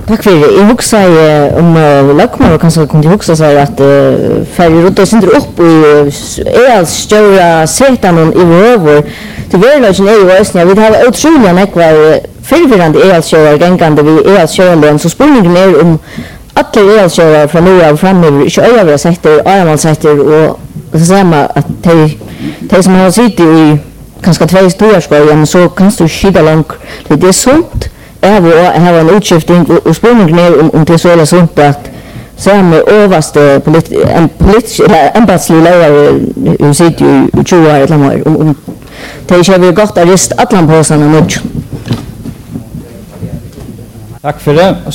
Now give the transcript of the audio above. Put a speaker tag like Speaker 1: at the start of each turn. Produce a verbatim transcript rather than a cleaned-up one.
Speaker 1: Tack för det. Jag huxar om Lökman kanske kunde huxa sig att färger runt och synder upp i är stora sätan i över till verkligen är ju ösnä vi har otroliga nekvar förvirrande är alltså gängande vi är alltså så spänningen är om alla är alltså från nu av framöver så över sätter Arman sätter och så samma att de de som har sitt i kanske två stora skolan så kan du skida långt det är sånt är vi har en utskiftning och spänningen är om om det så är sånt att samma överste en politisk embassy lawyer sitter ju tjugo år eller mer om det är ju gott att just Atlanpåsarna nu.
Speaker 2: Tack för det.